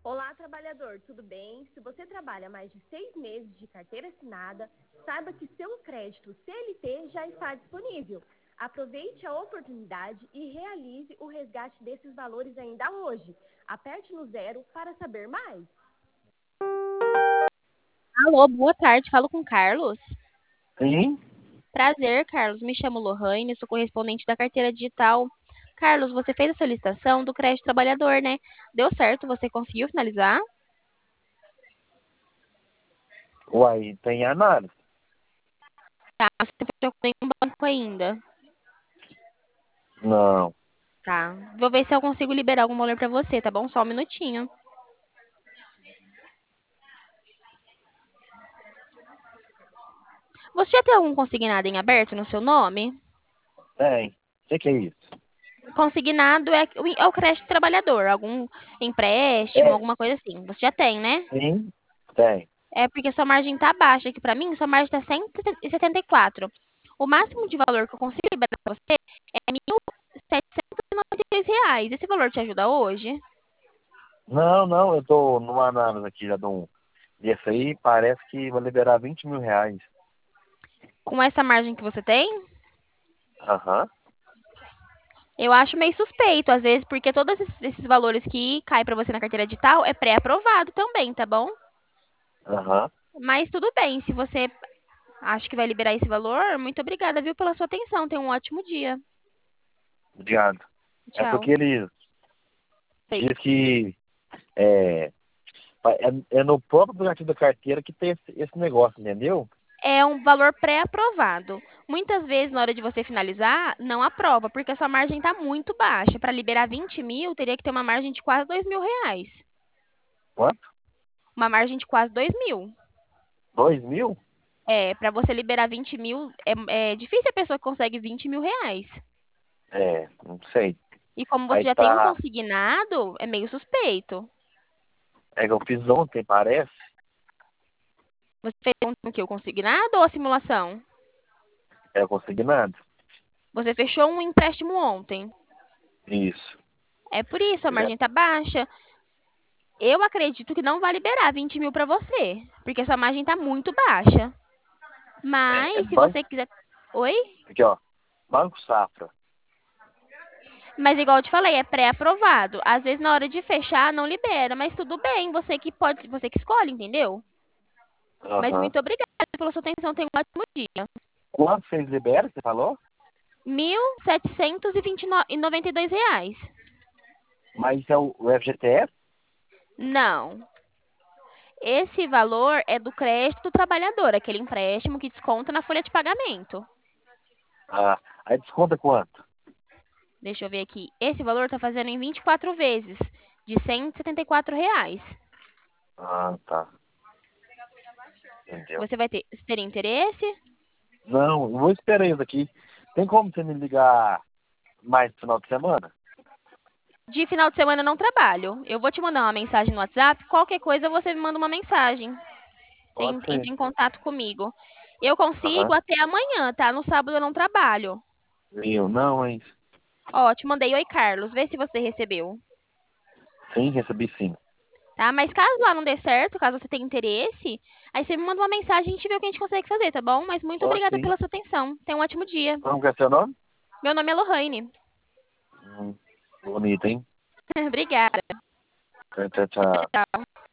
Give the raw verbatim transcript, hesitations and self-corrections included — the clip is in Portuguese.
Olá, trabalhador, tudo bem? Se você trabalha mais de seis meses de carteira assinada, saiba que seu crédito C L T já está disponível. Aproveite a oportunidade e realize o resgate desses valores ainda hoje. Aperte no zero para saber mais. Alô, boa tarde. Falo com o Carlos. Sim? Prazer, Carlos. Me chamo Lohane, sou correspondente da carteira digital. Carlos, você fez a solicitação do crédito trabalhador, né? Deu certo? Você conseguiu finalizar? Uai, tem análise? Tá, você não fechou com nenhum banco ainda. Não. Tá. Vou ver se eu consigo liberar algum valor pra você, tá bom? Só um minutinho. Você já tem algum consignado em aberto no seu nome? Tem. O que, que é isso? Consignado é, o- é o crédito trabalhador, algum empréstimo, É. alguma coisa assim. Você já tem, né? Sim? Tem. É porque sua margem tá baixa aqui pra mim, sua margem tá cento e setenta e quatro. O máximo de valor que eu consigo liberar pra você é mil setecentos e noventa e dois reais. Esse valor te ajuda hoje? Não, não, eu tô numa análise aqui já de um. Esse aí parece que vai liberar vinte mil reais. Com essa margem que você tem? Aham, Eu acho meio suspeito, às vezes, porque todos esses, esses valores que caem pra você na carteira digital é pré-aprovado também, tá bom? aham. Mas tudo bem, se você acha que vai liberar esse valor, muito obrigada, viu, pela sua atenção. Tenha um ótimo dia. Obrigado. É Tchau. porque ele Oi. diz que é, é, é no próprio aplicativo da carteira que tem esse, esse negócio, entendeu? É um valor pré-aprovado. Muitas vezes, na hora de você finalizar, não aprova, porque a sua margem está muito baixa. Para liberar vinte mil, teria que ter uma margem de quase dois mil reais. Quanto? Uma margem de quase dois mil. Dois mil? É, para você liberar vinte mil, é, é difícil a pessoa que consegue vinte mil reais. É, não sei. E como você Aí já tem um tá. consignado, é meio suspeito. É que eu fiz ontem, parece. Você fez um, o quê? O consignado ou a simulação? É consignado. Você fechou um empréstimo ontem. Isso. É por isso, a margem está baixa. Eu acredito que não vai liberar vinte mil para você, porque sua margem está muito baixa. É, é Mas se banco. você quiser. Oi? Aqui, ó. Banco Safra. Mas igual eu te falei, é pré-aprovado. Às vezes na hora de fechar não libera, mas tudo bem, você que pode, você que escolhe, entendeu? Mas Aham. muito obrigada pela sua atenção, tenha um ótimo dia. Quanto vocês liberam, você falou? Mil setecentos e e noventa e dois reais. Mas é o, o F G T S? Não. Esse valor é do crédito do trabalhador, aquele empréstimo que desconta na folha de pagamento. Ah, aí desconta quanto? Deixa eu ver aqui. Esse valor está fazendo em vinte e quatro vezes, de cento e setenta e quatro reais. Ah, tá. Entendeu. Você vai ter, você teria interesse? Não, eu vou esperar isso aqui. Tem como você me ligar mais no final de semana? De final de semana eu não trabalho. Eu vou te mandar uma mensagem no WhatsApp. Qualquer coisa você me manda uma mensagem. Você Pode en- entra ser. em contato comigo. Eu consigo Aham. até amanhã, tá? No sábado eu não trabalho. Meu, não, hein? Ó, te mandei. Oi, Carlos. Vê se você recebeu. Sim, recebi sim. Tá? Mas caso lá não dê certo, caso você tenha interesse, aí você me manda uma mensagem e a gente vê o que a gente consegue fazer, tá bom? Mas muito Pode obrigada sim. pela sua atenção. Tenha um ótimo dia. Como que é seu nome? Meu nome é Lohane. Hum, bonito, hein? Obrigada. Tchau, tchau.